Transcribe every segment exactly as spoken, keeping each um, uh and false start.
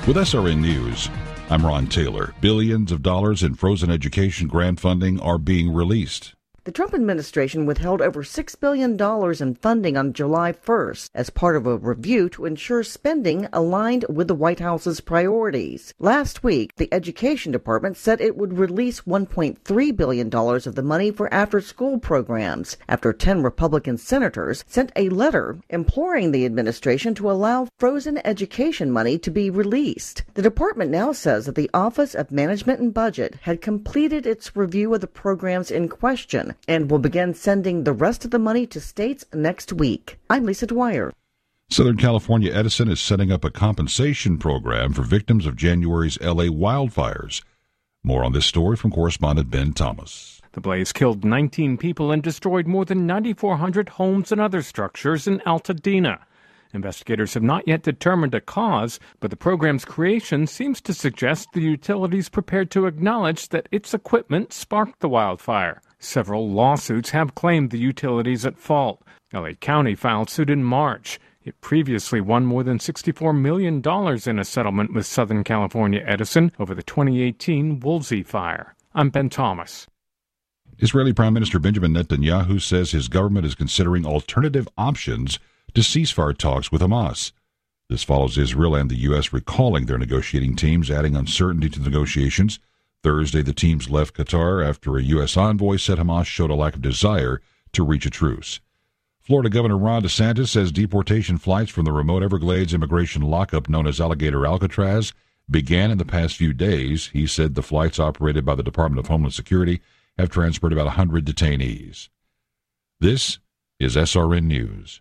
With S R N News, I'm Ron Taylor. Billions of dollars in frozen education grant funding are being released. The Trump administration withheld over six billion dollars in funding on July first as part of a review to ensure spending aligned with the White House's priorities. Last week, the Education Department said it would release one point three billion dollars of the money for after-school programs after ten Republican senators sent a letter imploring the administration to allow frozen education money to be released. The department now says that the Office of Management and Budget had completed its review of the programs in question and will begin sending the rest of the money to states next week. I'm Lisa Dwyer. Southern California Edison is setting up a compensation program for victims of January's L A wildfires. More on this story from correspondent Ben Thomas. The blaze killed nineteen people and destroyed more than nine thousand four hundred homes and other structures in Altadena. Investigators have not yet determined a cause, but the program's creation seems to suggest the utility is prepared to acknowledge that its equipment sparked the wildfire. Several lawsuits have claimed the utility is at fault. L A County filed suit in March. It previously won more than sixty-four million dollars in a settlement with Southern California Edison over the twenty eighteen Woolsey fire. I'm Ben Thomas. Israeli Prime Minister Benjamin Netanyahu says his government is considering alternative options to ceasefire talks with Hamas. This follows Israel and the U S recalling their negotiating teams, adding uncertainty to the negotiations. Thursday, the teams left Qatar after a U S envoy said Hamas showed a lack of desire to reach a truce. Florida Governor Ron DeSantis says deportation flights from the remote Everglades immigration lockup known as Alligator Alcatraz began in the past few days. He said the flights operated by the Department of Homeland Security have transported about one hundred detainees. This is S R N News.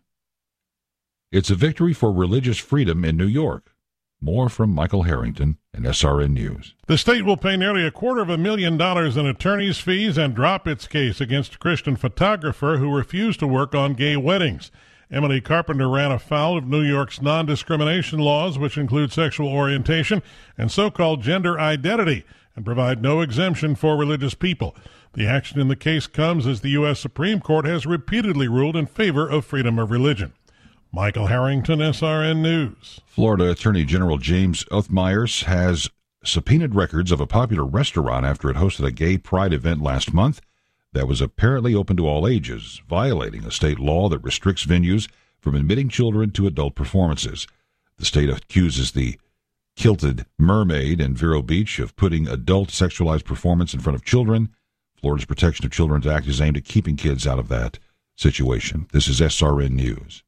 It's a victory for religious freedom in New York. More from Michael Harrington and S R N News. The state will pay nearly a quarter of a million dollars in attorney's fees and drop its case against a Christian photographer who refused to work on gay weddings. Emily Carpenter ran afoul of New York's non-discrimination laws, which include sexual orientation and so-called gender identity, and provide no exemption for religious people. The action in the case comes as the U S Supreme Court has repeatedly ruled in favor of freedom of religion. Michael Harrington, S R N News. Florida Attorney General James Othmeyers has subpoenaed records of a popular restaurant after it hosted a gay pride event last month that was apparently open to all ages, violating a state law that restricts venues from admitting children to adult performances. The state accuses the Kilted Mermaid in Vero Beach of putting adult sexualized performance in front of children. Florida's Protection of Children's Act is aimed at keeping kids out of that situation. This is S R N News.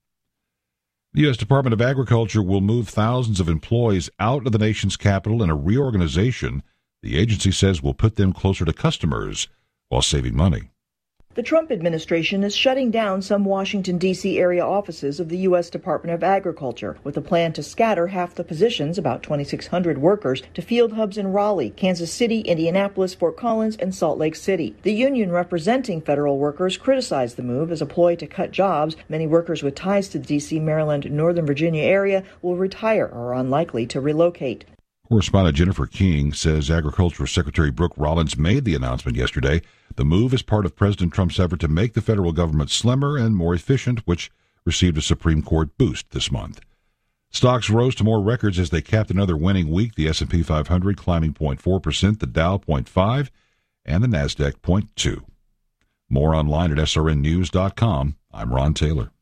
The U S Department of Agriculture will move thousands of employees out of the nation's capital in a reorganization the agency says will put them closer to customers while saving money. The Trump administration is shutting down some Washington, D C area offices of the U S Department of Agriculture with a plan to scatter half the positions, about twenty-six hundred workers, to field hubs in Raleigh, Kansas City, Indianapolis, Fort Collins, and Salt Lake City. The union representing federal workers criticized the move as a ploy to cut jobs. Many workers with ties to the D C, Maryland, and Northern Virginia area will retire or are unlikely to relocate. Correspondent Jennifer King says Agriculture Secretary Brooke Rollins made the announcement yesterday. The move is part of President Trump's effort to make the federal government slimmer and more efficient, which received a Supreme Court boost this month. Stocks rose to more records as they capped another winning week, the S and P five hundred climbing zero point four percent, the Dow zero point five, and the NASDAQ zero point two. More online at S R N news dot com. I'm Ron Taylor.